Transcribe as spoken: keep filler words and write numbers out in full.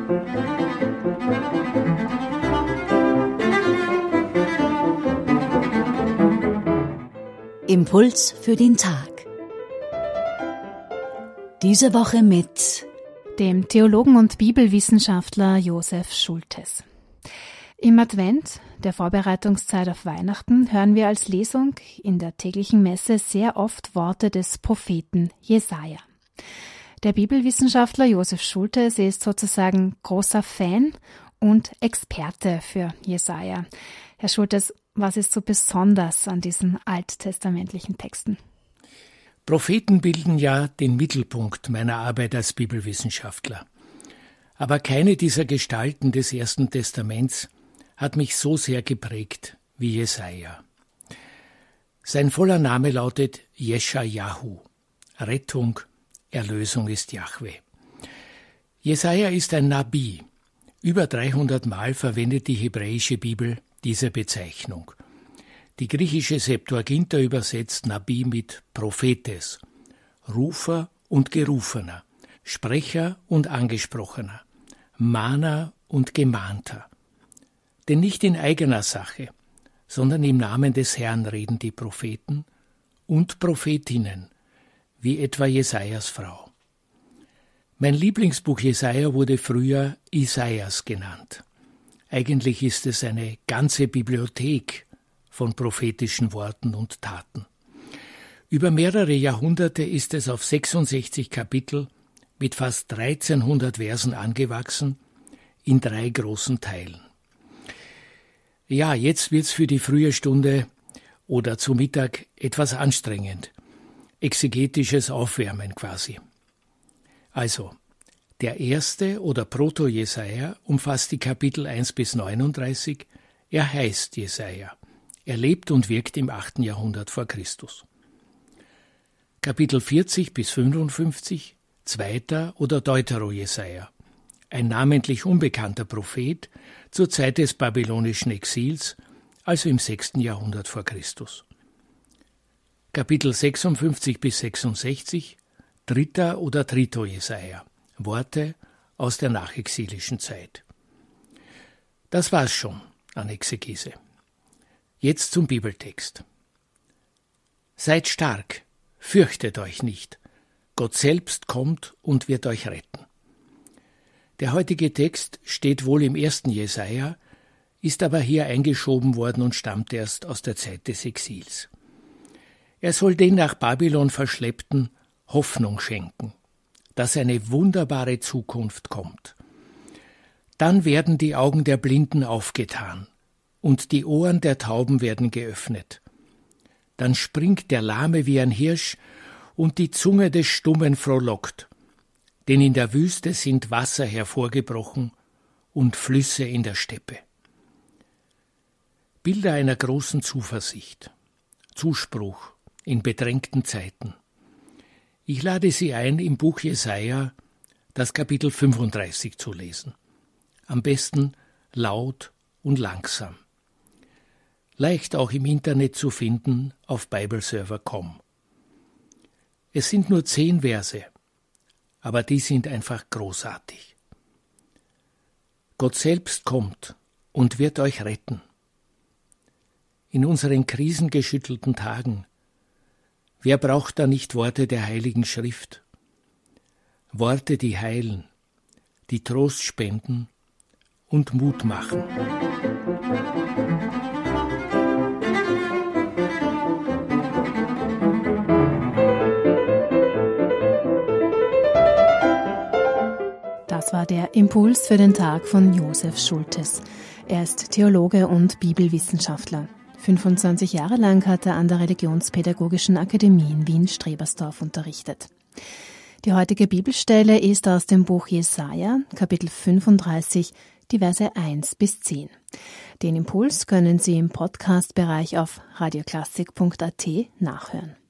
Impuls für den Tag. Diese Woche mit dem Theologen und Bibelwissenschaftler Josef Schultes. Im Advent, der Vorbereitungszeit auf Weihnachten, hören wir als Lesung in der täglichen Messe sehr oft Worte des Propheten Jesaja. Der Bibelwissenschaftler Josef Schultes ist sozusagen großer Fan und Experte für Jesaja. Herr Schultes, was ist so besonders an diesen alttestamentlichen Texten? Propheten bilden ja den Mittelpunkt meiner Arbeit als Bibelwissenschaftler. Aber keine dieser Gestalten des Ersten Testaments hat mich so sehr geprägt wie Jesaja. Sein voller Name lautet Jeschajahu. Rettung, Erlösung ist Jahwe. Jesaja ist ein Nabi. Über dreihundert Mal verwendet die hebräische Bibel diese Bezeichnung. Die griechische Septuaginta übersetzt Nabi mit Prophetes, Rufer und Gerufener, Sprecher und Angesprochener, Mahner und Gemahnter. Denn nicht in eigener Sache, sondern im Namen des Herrn reden die Propheten und Prophetinnen, wie etwa Jesajas Frau. Mein Lieblingsbuch Jesaja wurde früher Isaias genannt. Eigentlich ist es eine ganze Bibliothek von prophetischen Worten und Taten. Über mehrere Jahrhunderte ist es auf sechsundsechzig Kapitel mit fast dreizehnhundert Versen angewachsen, in drei großen Teilen. Ja, jetzt wird's für die frühe Stunde oder zu Mittag etwas anstrengend. Exegetisches Aufwärmen quasi. Also, der erste oder Proto-Jesaja umfasst die Kapitel eins bis neununddreißig. Er heißt Jesaja. Er lebt und wirkt im achten Jahrhundert vor Christus. Kapitel vierzig bis fünfundfünfzig, zweiter oder Deutero-Jesaja. Ein namentlich unbekannter Prophet zur Zeit des babylonischen Exils, also im sechsten Jahrhundert vor Christus. Kapitel sechsundfünfzig bis sechsundsechzig, dritter oder Trito-Jesaja. Worte aus der nachexilischen Zeit. Das war's schon an Exegese. Jetzt zum Bibeltext. Seid stark, fürchtet euch nicht. Gott selbst kommt und wird euch retten. Der heutige Text steht wohl im ersten Jesaja, ist aber hier eingeschoben worden und stammt erst aus der Zeit des Exils. Er soll den nach Babylon Verschleppten Hoffnung schenken, dass eine wunderbare Zukunft kommt. Dann werden die Augen der Blinden aufgetan und die Ohren der Tauben werden geöffnet. Dann springt der Lahme wie ein Hirsch und die Zunge des Stummen frohlockt. Denn in der Wüste sind Wasser hervorgebrochen und Flüsse in der Steppe. Bilder einer großen Zuversicht, Zuspruch in bedrängten Zeiten. Ich lade Sie ein, im Buch Jesaja das Kapitel fünfunddreißig zu lesen. Am besten laut und langsam. Leicht auch im Internet zu finden auf bibleserver punkt com. Es sind nur zehn Verse, aber die sind einfach großartig. Gott selbst kommt und wird euch retten. In unseren krisengeschüttelten Tagen, wer braucht da nicht Worte der Heiligen Schrift? Worte, die heilen, die Trost spenden und Mut machen. Das war der Impuls für den Tag von Josef Schultes. Er ist Theologe und Bibelwissenschaftler. fünfundzwanzig Jahre lang hat er an der Religionspädagogischen Akademie in Wien-Strebersdorf unterrichtet. Die heutige Bibelstelle ist aus dem Buch Jesaja, Kapitel fünfunddreißig, die Verse eins bis zehn. Den Impuls können Sie im Podcast-Bereich auf radioklassik punkt at nachhören.